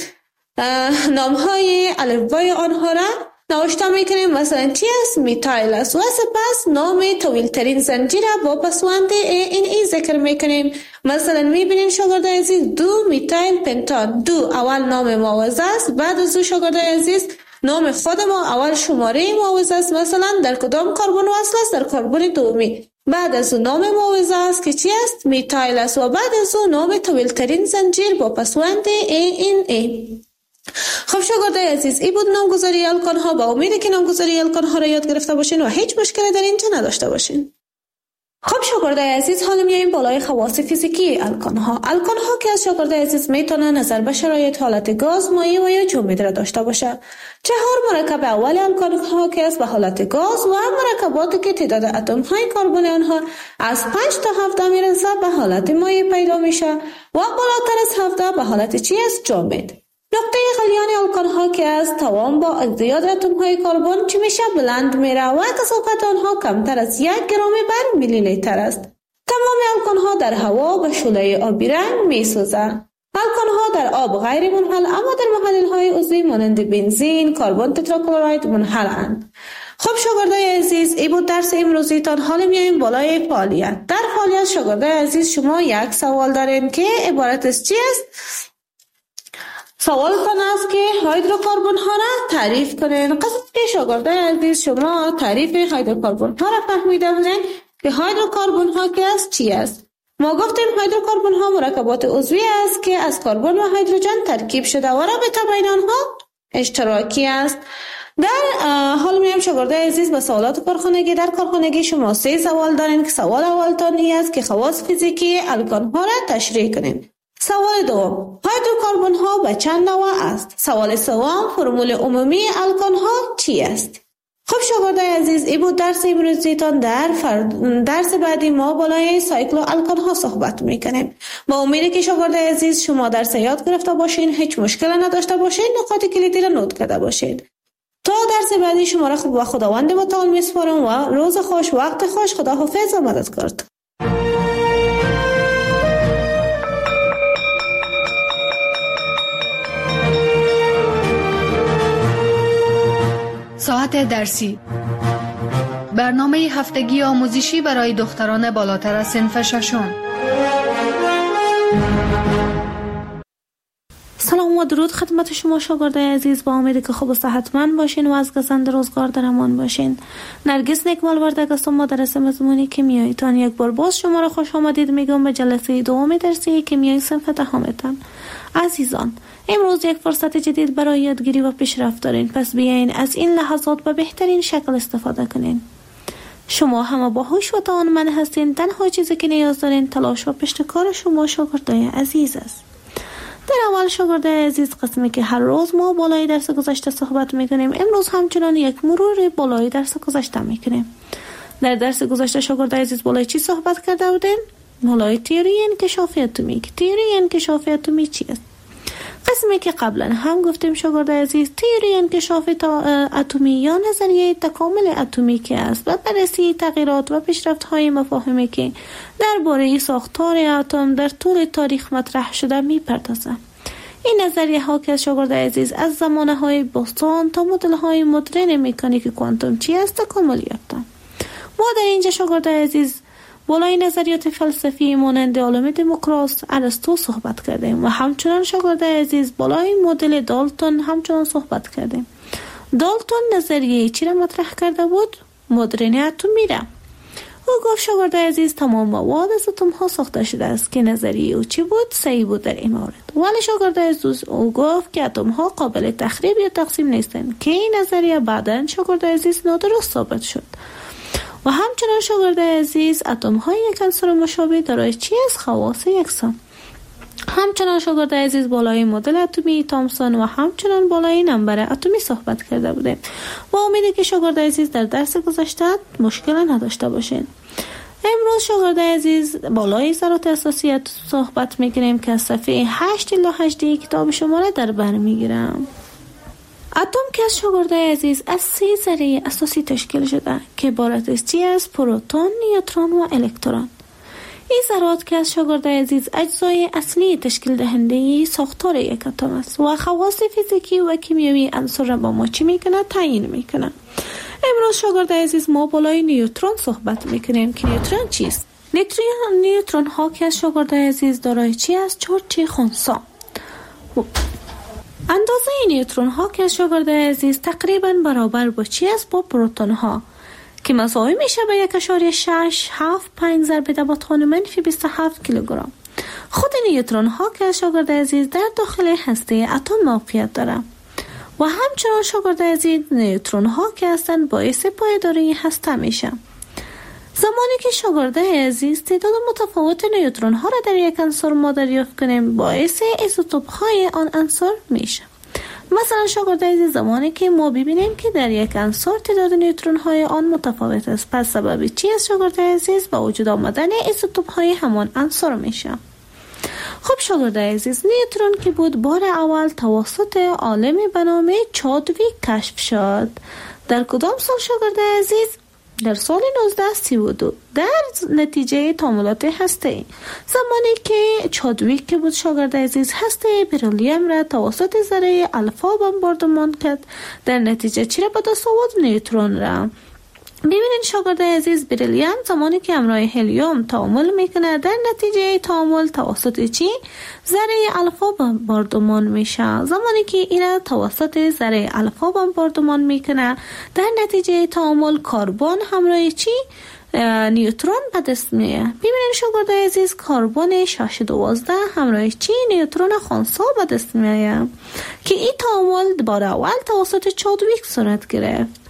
نام های الفبای آنها را نوشته میکنیم. مثلا چی است؟ میتایل است و سپس نام طویل ترین زنجیر با پسوند این ای ذکر میکنیم. مثلا میبینیم شاگردای عزیز دو میتایل پنتان، دو اول نام معاوضه است، بعد از اون شاگردای عزیز نام خود ما اول شماره معاوضه است، مثلا در کدام کربن وصل است؟ در کربن دومی. بعد از اون نام معاوضه است که چی است؟ میتایل است و بعد از اون نام طویل ترین زنجیر با پسوند این ای. خب شاگردای عزیز این بود نامگذاری الکان ها. با امید که نامگذاری الکان ها را یاد گرفته باشین و هیچ مشکلی در اینجا نداشته باشین. خب شاگردای عزیز حالا میاییم بالای خواص فیزیکی الکان ها. الکان ها که از شاگردای عزیز میتونه نظر به شرایط حالت گاز، مایع و یا جامد را داشته باشه. چهار مرکب اول الکان ها که از به حالت گاز و مرکباتی که تعداد اتم های کربن آنها از پنج تا هفده میرسه به حالت مایع پیدا میشه و بالاتر از هفده به حالت چی است؟ جامد. نقطه غلیان الکان ها که از توان با زیاد اتم های کربن چی میشه؟ بلند میره و کثافت آنها کمتر از یک گرم بر میلی لیتر است. تمام الکان ها در هوا به شعله آبی رنگ میسوزه. الکان ها در آب غیر منحل اما در محلل های عضوی مانند بنزین، کربن تتراکلرید منحلند. خب شاگردای عزیز این بود درس امروزی تان. حالا میایم بالای فعالیت. در فعالیت شاگردای عزیز شما یک سوال دارین که عبارت از چی است؟ سوال تان است که هیدروکربن ها را تعریف کنین. قصد که شاگردای عزیز شما تعریف هیدروکربن ها را فهمیده بودین که هیدروکربن ها که است چی است؟ ما گفتیم هیدروکربن ها مرکبات عضوی است که از کربن و هیدروژن ترکیب شده و رابطه بین آنها اشتراکی است. در حال میام شاگردای عزیز به سوالات کارخانگی. در کارخانگی شما سه سوال دارین که سوال اولتان این است که خواص فیزیکی الکان ها را تشریح کنین. سوال دوم، هیدروکربن ها به چند نوع است؟ سوال سوم، فرمول عمومی الکان ها چی است؟ خب شاگردای عزیز، این بود درس امروزیتان. در فرد... درس بعدی ما بالای سایکل و الکان ها صحبت میکنیم. با امیده که شاگردای عزیز شما درس یاد گرفته باشین، هیچ مشکل نداشته باشین، نکات کلیدی را نوت کرده باشین. تا درس بعدی شما را خوب و خداوند متعال میسپارم و روز خوش، وقت خوش، خداحافظ و مددکار. ساعت درسی، برنامه هفتگی آموزشی برای دختران بالاتر از صنف ششم. سلام و درود خدمت شما شاگردای عزیز. با امید که خوب و صحتمند باشین و از گزند روزگار در امان باشین. نرگس نیکمال وردگ هستم، مدرس مضمون کیمیاییتان. یک بار باز شما را خوش آمدید میگم به جلسه دوم درسی کیمیای صنف دهمتان. عزیزان، امروز یک فرصت جدید برای یادگیری و پیشرفت دارین، پس بیاین از این لحظات به بهترین شکل استفاده کنین. شما همه باهوش و توانمند هستین. تنها چیزی که نیاز دارین تلاش و پشتکار شما شاگردای عزیز است. در اول شاگردای عزیز، قسمی که هر روز ما بالای درس گذشته صحبت میکنیم، امروز همچنان یک مرور بالای درس گذشته میکنیم. در درس گذشته شاگردای عزیز بالای چی صحبت کرده بودیم؟ بالای تئوری انکشاف اتمی. تئوری انکشاف اتمی چی است؟ قسمی که قبلا هم گفتیم شاگردای عزیز، تئوری انکشاف اتمی یا نظریه تکامل اتمی که است و بررسی تغییرات و پیشرفت‌های مفاهیمی که درباره ساختار اتم در طول تاریخ مطرح شده می‌پردازد. این نظریه ها که شاگردای عزیز از زمانه های باستان تا مدل های مدرن مکانیک کوانتوم چی است تکامل یافتند. ما در اینجا شاگردای عزیز بالای نظریات فلسفی مانند عالم دموکراس، ارسطو صحبت کردیم و همچنان شاگردای عزیز بالای مدل دالتون همچنان صحبت کردیم. دالتون نظریه چی را مطرح کرده بود؟ مدرن اتمی را. او گفت شاگردای عزیز تمام مواد از اتم ها ساخته شده است که نظریه او چی بود؟ صحیح بود در این مورد. ولی شاگردای عزیز او گفت که اتم ها قابل تخریب یا تقسیم نیستند که این نظریه بعداً شاگردای عزیز نادرست ثابت شد. و همچنان شاگردای عزیز اتم های یک عنصر مشابه دارای چی از خواص یکسان. همچنان شاگردای عزیز بالای مدل اتمی تامسون و همچنان بالای نمبر اتمی صحبت کرده بودیم. با امیده که شاگردای عزیز در درس گذشته مشکل نداشته باشین. امروز شاگردای عزیز بالای ذرات اساسی صحبت میکنیم که از صفحه هشت الی هجده کتاب شما را در بر میگیرم. اتم که از شاگردای عزیز از سه ذره اساسی تشکیل شده که عبارت است از پروتون، نیوترون و الکترون. این ذرات که از شاگردای عزیز اجزای اصلی تشکیل دهنده ساختار یک اتم است و خواص فیزیکی و کیمیایی عنصر را با ما چی میکنه؟ تعیین میکنه. امروز شاگردای عزیز ما بالای نیوترون صحبت میکنیم که نیوترون چیست؟ نیوترون نیوترون ها که از شاگردای عزیز دارای چی است؟ چارج خنثی. اندازه نیوترون ها که از شاگردای عزیز تقریبا برابر با چی است؟ با پروتون ها که مساوی میشه به یک اشاریه شش هفت پنج ضرب در توان منفی بیست و هفت کیلوگرم. خود نیوترون ها که از شاگردای عزیز در داخل هسته اتم موقعیت داره و همچنان شاگردای عزیز نیوترون ها که هستند باعث پایداری هسته میشه. زمانی که شاگردای عزیز تعداد متفاوت نیوترون ها را در یک عنصر ما دریافت کنیم، باعث ایزوتوپ های آن عنصر میشه. مثلا شاگردای عزیز زمانی که ما ببینیم که در یک عنصر تعداد نیوترون های آن متفاوت است، پس سبب چی است شاگردای عزیز؟ با وجود آمدن ایزوتوپ های همان عنصر میشه. خب شاگردای عزیز، نیوترون که بود بار اول توسط عالمی به نام چادویک کشف شد. در کدام سال شاگردای عزیز؟ در سال نوزده سی و دو در نتیجه تعاملات هسته‌ای. زمانی که چادویک که بود شاگردای عزیز هسته بریلیوم را توسط ذره الفا بمباردمان کرد، در نتیجه چی را به دست آورد؟ نیوترون را. ببینید شاگردای عزیز، بریلیوم زمانی که همراه هلیوم تعامل میکنه، در نتیجه تعامل توسط چی؟ ذره الفا بمباردمان میشه. زمانی که اینا توسط ذره الفا بمباردمان میکنه، در نتیجه تعامل کربن همراه چی؟ نیوترون به دست میاد. ببینید شاگردای عزیز، کربن شش دوازده همراه چی نیوترون خنثی به دست میاد که این تعامل بار اول توسط چادویک صورت گرفت.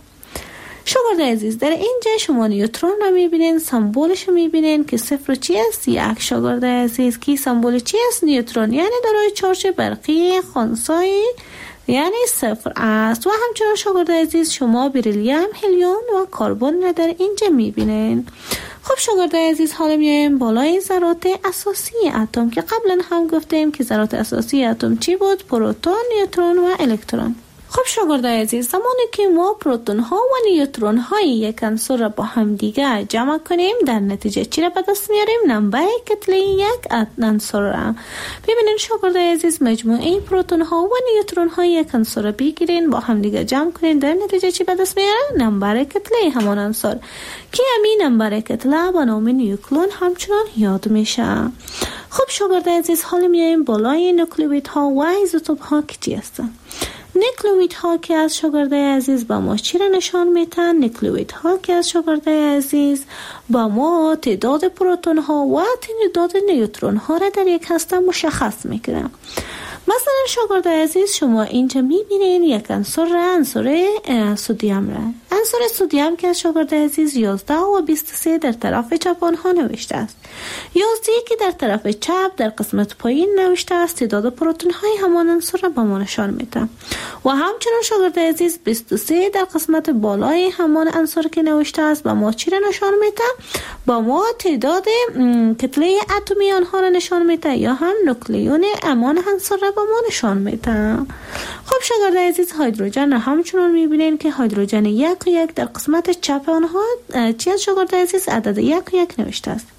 شاگردای عزیز، در اینجا شما نیوترون رو میبینین، سمبولش رو میبینین که صفر چی است؟ یک. شاگردای عزیز، کی سمبول چی است؟ نیوترون، یعنی دارای چارج برقی خنثی یعنی صفر است. و همچنان شاگردای عزیز شما بریلیوم، هلیوم و کربن را در اینجا میبینین. خب شاگردای عزیز، حالا میایم بالای ذرات اساسی اتم که قبلا هم گفتیم که ذرات اساسی اتم چی بود؟ پروتون، نیوترون و الکترون. خب شاگردای عزیز، زمانی که ما پروتون ها و نیوترون های یک عنصر را با هم دیگه جمع کنیم، در نتیجه چی را به دست میاریم؟ نمبر کتله یک عنصر را. ببینید شاگردای عزیز، مجموعه پروتون ها و نیوترون های یک عنصر را بگیرین، با هم دیگه جمع کنین، در نتیجه چی به دست میاره؟ نمبر کتله همان عنصر که همین نمبر کتله به نام نیوکلون همچنان یاد میشه. خب شاگردای عزیز، حالا میایم بالای نوکلئیدها و ایزوتوپ ها که چی هستن؟ نوکلئیدها که از شاگردای عزیز با ما چی را نشان میتن؟ نوکلئیدها که از شاگردای عزیز با ما تعداد پروتون ها و تعداد نیوترون ها را در یک هسته مشخص میکنن. مثلا شاگردای عزیز، شما اینجا میبینین یک عنصر را، عنصر سدیم را، عنصر سدیم که از شاگردای عزیز یازده و بیست و سه در طرف چپ آنها نوشته است. یازده که در طرف چپ در قسمت پایین نوشته است تعداد پروتون های همان عنصر را به ما نشان میده. و همچنان شاگردای عزیز بیست و سه در قسمت بالای همان عنصر که نوشته است به ما چی را نشان میده؟ با ما تعداد کتله اتمی آنها را نشان میده یا هم نوکلیون امان عنصر را به ما نشان میده. خب شاگردای عزیز، هیدروژن را همچنان میبینین که هیدروژن یک و یک در قسمت چپ آنها چی از شاگردای عزیز؟ عدد یک و یک نوشته است.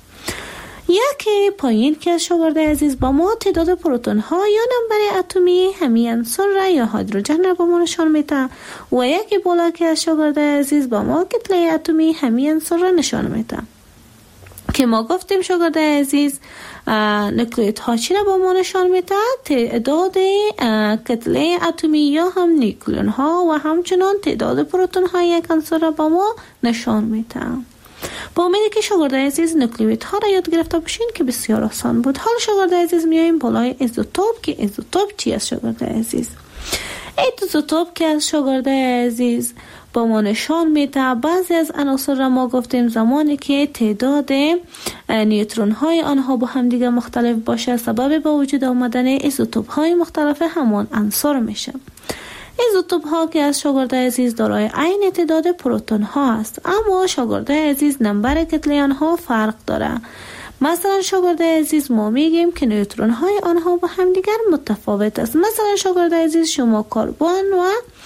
یکی پایین که از شاگردای عزیز با ما تعداد پروتون ها یا نمبر اتمی همین عنصر را یا هیدروژن را به ما نشان میده و یکی بالا که از شاگردای عزیز با ما کتله اتمی همین عنصر را نشان میده که ما گفتیم شاگردای عزیز نوکلئیدها چی را با ما نشان میده؟ تعداد کتله اتمی یا هم نیوکلئون ها و همچنان تعداد پروتون های یک عنصر را با ما نشان میده. با امیدی که شاگردای عزیز نوکلئیدها را یاد گرفته باشین که بسیار آسان بود. حال شاگردای عزیز میایم بالای ایزوتوپ که ایزوتوپ چی است شاگردای عزیز؟ ایزوتوپ که از شاگردای عزیز با ما نشان میده بعضی از عناصر را ما گفتیم زمانی که تعداد نیوترون های آنها با هم دیگه مختلف باشه سبب با وجود آمدن ایزوتوپ های مختلف همان عنصر میشه. ایزوتوپ ها که از شاگردای عزیز دارای عین تعداد پروتون ها است، اما شاگردای عزیز نمبر کتله آنها فرق داره. مثلا شاگردای عزیز ما میگیم که نیوترون های آنها با هم دیگر متفاوت است. مثلا شاگردای عزیز شما کربن و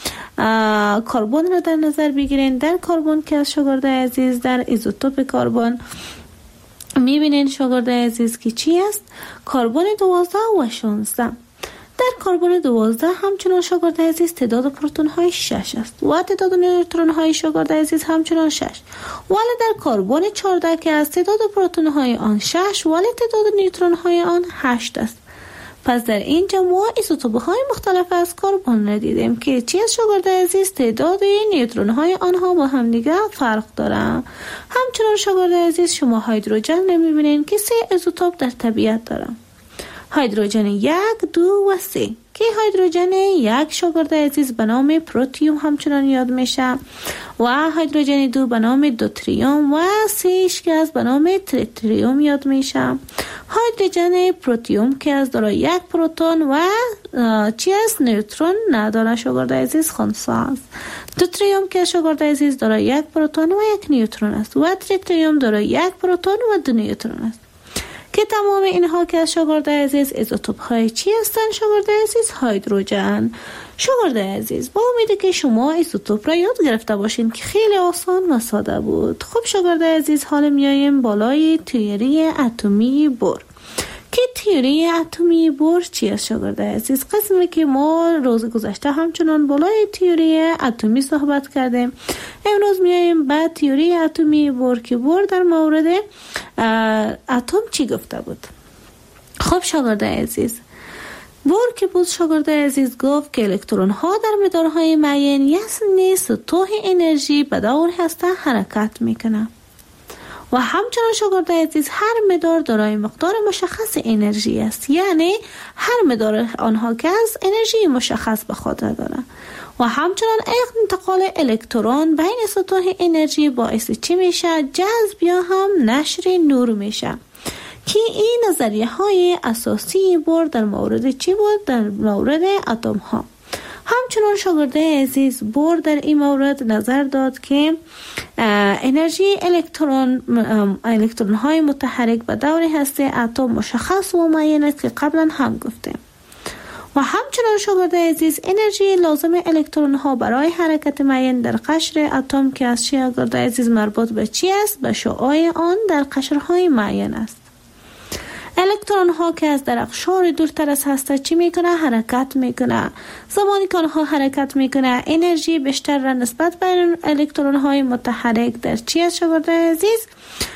کربن را در نظر بگیرین. در کربن که از شاگردای عزیز در ایزوتوپ کربن میبینین شاگردای عزیز که چی است؟ کربن دوازده و شانزده. در کربن دوازده همچنان شاگردای عزیز تعداد پروتون های شش است و تعداد نیوترون های شاگردای عزیز همچنان شش. ولی در کربن چهارده که از تعداد پروتون های آن شش ولی تعداد نیوترون های آن هشت است. پس در اینجا ما ایزوتوپ های مختلف از کربن را دیدیم که چی از شاگردای عزیز تعداد نیوترون های آنها با هم دیگه فرق دارن. همچنان شاگردای عزیز شما هیدروژن نمیبینین که سه ایزوتوپ در طبیعت دارن. هیدروژن یک، دو و سه که هیدروژن یک شاگردای عزیز به نام پروتیوم همچنان یاد میشه و هیدروژن دو به نام دوتریوم و سهش که از به نام تریتریوم یاد میشه. هیدروژن پروتیوم که از دارای یک پروتون و چی است؟ نیوترون نداره شاگردای عزیز، خنثی است. دوتریوم که شاگردای عزیز دارای یک پروتون و یک نیوترون است و تریتریوم دارای یک پروتون و دو نیوترون است که تمام اینها که از شاگردای عزیز ایزوتوپ های چی هستن شاگردای عزیز؟ هیدروژن. شاگردای عزیز با امیدی که شما ایزوتوپ را یاد گرفته باشین که خیلی آسان و ساده بود. خب شاگردای عزیز حالا میایم بالای تئوری اتمی بور که تئوری اتمی بور چی است شاگردای عزیز؟ قسمی که ما روز گذشته همچنان بالای تئوری اتمی صحبت کردیم. امروز میایم بعد تئوری اتمی بور که بور در مورد اتم چی گفته بود. خب شاگردای عزیز بور که بود شاگردای عزیز گفت که الکترون ها در مدارهای معین یعنی سطوح انرژی به دور هسته حرکت میکنه. و همچنان شاگردای عزیز هر مدار دارای مقدار مشخص انرژی است، یعنی هر مدار آنها گاز انرژی مشخص به خود دارند و همچنان انتقال الکترون بین سطوح انرژی باعث چی میشه؟ جذب یا هم نشر نور میشه که این نظریه های اساسی بود در مورد چی بود؟ در مورد اتم ها. همچنان شاگرده عزیز بور در این مورد نظر داد که انرژی الکترون الکترون های متحرک به دور هسته اتم مشخص و معین است که قبلا هم گفتیم. و همچنان شاگرده عزیز انرژی لازم الکترون ها برای حرکت معین در قشر اتم که از شاگرده عزیز مربوط به چی است؟ به شعاع آن در قشرهای معین است. الکترون ها که از در اقشار دورتر از هسته چی میکنه؟ حرکت میکنه. زمانی که آنها حرکت میکنه انرژی بیشتر را نسبت به الکترون های متحرک در چی است شاگرده عزیز؟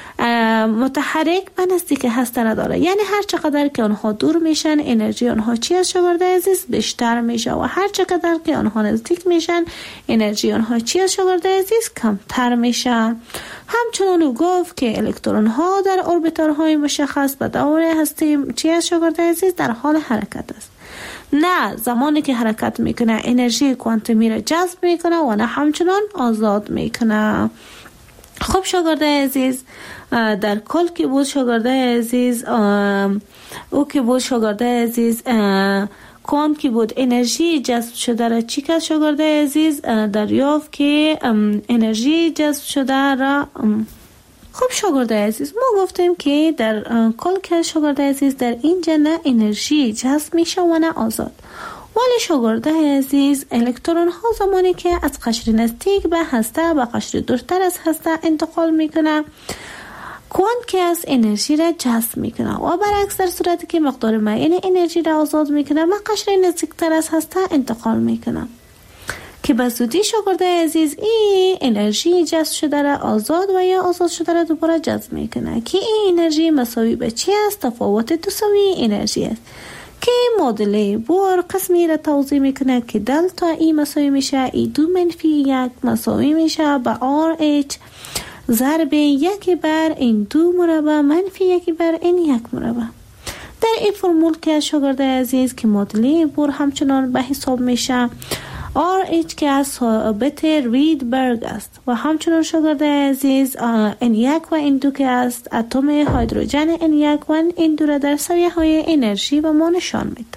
متحرک به نزدیک هسته نداره، یعنی هر چقدر که آنها دور میشن انرژی آنها چی است شاگرده عزیز؟ بیشتر میشه و هر چقدر که آنها نزدیک میشن انرژی آنها چی است شاگرده عزیز؟ کمتر میشن. همچنان او گفت که الکترون ها در اوربیتال‌های مشخص به دور هسته چی است شاگرده عزیز؟ در حال حرکت است. نه زمانی که حرکت میکنه انرژی کوانتومی را جذب میکنه و نه همچنان آزاد میکنه. خب شاگرده عزیز در کل که بود شاگرده عزیز او که بود شاگرده عزیز کوانت که بود انرژی جذب شده را چی کرد شاگرده عزیز؟ دریافت که انرژی جذب شده را. خب شاگرده عزیز ما گفتیم که در کل که شاگرده عزیز در اینجا نه انرژی جذب میشه و نه آزاد. ولی شاگرده عزیز الکترون ها زمانی که از قشر نزدیک به هسته به قشر دورتر از هسته انتقال میکنه کوانت که از انرژی را جذب میکنه و برعکس در صورتی که مقدار معین انرژی را آزاد میکنه و قشر نزدیکتر از هسته انتقال میکنه که به زودی شاگرده عزیز این انرژی جذب شده را آزاد و یا آزاد شده را دوباره جذب میکنه که این انرژی مساوی به چی است؟ تفاوت تساوی انرژی است که مدل بور قسمی را توضیح میکنه که دلتا ای مساوی میشه ای دو منفی یک مساوی میشه به آر اچ ضرب یکی بر این دو مربع منفی یکی بر این یک مربع. در این فرمول که شاگرده عزیز که مدل بور همچنان به حساب میشه آر اچ که از ثابت ریدبرگ است و همچنان شاگرده عزیز ان یک و ان دو که است اتم هیدروژن ان یک و ان دو را در سویه های انرژی و ما نشان میده.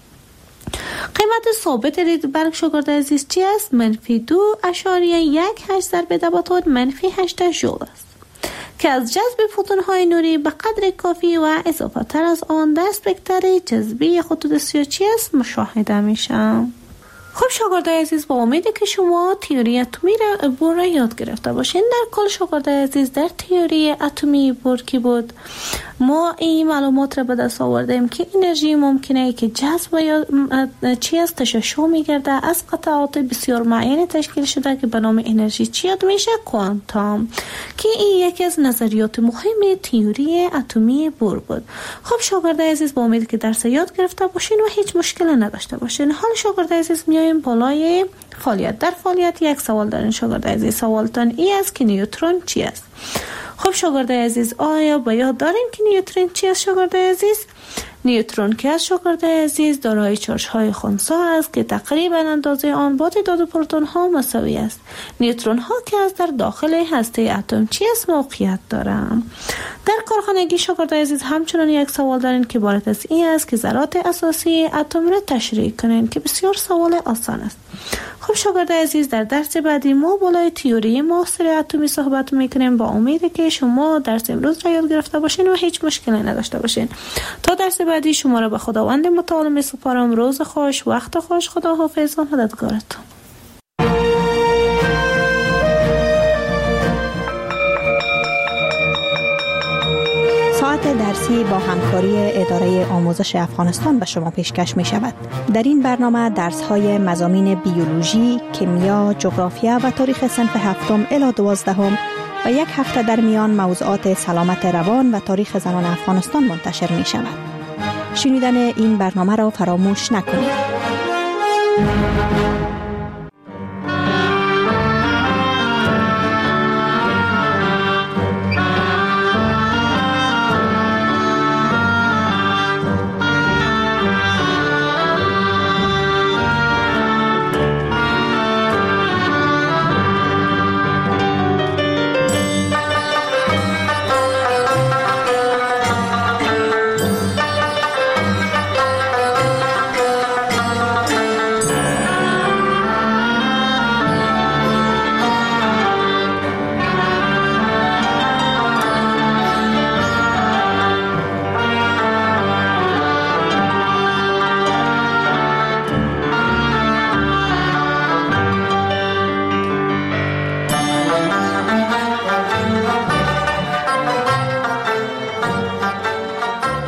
قیمت ثابت ریدبرگ شاگرده عزیز چی است؟ منفی دو اشاریه یک هشت ضرب دواتون منفی هشت ژول است که از جذب فوتون های نوری به قدر کافی و اضافه تر از آن در اسپکتر جذبی خطوط سیاه چی است؟ مشاهده میشه. خب شاگرده عزیز با امیده که شما تئوری اتمی را بور را یاد گرفته باشین. در کل شاگرده عزیز در تئوری اتمی بور کی بود ما این معلومات را به دست آوردیم که انرژی ممکنه که جذب یا چی است تشعشع میگرده از قطعات بسیار معین تشکیل شده که به نام انرژی چی یاد میشه؟ کوانتوم، که این یکی از نظریات مهم تئوری اتمی بور بود. خب شاگرده عزیز با امید که درس یاد گرفته باشین و هیچ مشکلی نداشته باشین. حال شاگرده عزیز میایم بالای فعالیت. در فعالیت یک سوال دارین شاگرده عزیز. سوالتان ای است که نیوترون چی است؟ خب شاگرده عزیز آیا با یاد دارین که نیوترون چی است شاگرده عزیز؟ نیوترون که از شاگرده عزیز دارای چارج های خنثی است که تقریبا اندازه آن با تعداد پروتون ها مساوی است. نیوترون ها که از در داخل هسته اتم چی است موقعیت دارند؟ در کارخانگی شاگرده عزیز همچنان یک سوال دارین که عبارت از این است که ذرات اساسی اتم را تشریح کنین که بسیار سوال آسان است. خب شاگرده عزیز در درس بعدی ما بالای تئوری معاصر اتمی صحبت میکنیم با امید که شما درس امروز را یاد گرفته باشین و هیچ مشکلی نداشته باشین. تا درس بعدی شما را به خداوند متعال میسپارم. روز خوش، وقت خوش، خدا حافظ و مددگارتون. ساعت درسی با همکاری اداره آموزش افغانستان به شما پیشکش می شود. در این برنامه درس های مضامین بیولوژی، کیمیا، جغرافیا و تاریخ صنف هفتم الی دوازدهم و یک هفته در میان موضوعات سلامت روان و تاریخ زنان افغانستان منتشر می شود. شنیدن این برنامه را فراموش نکنید.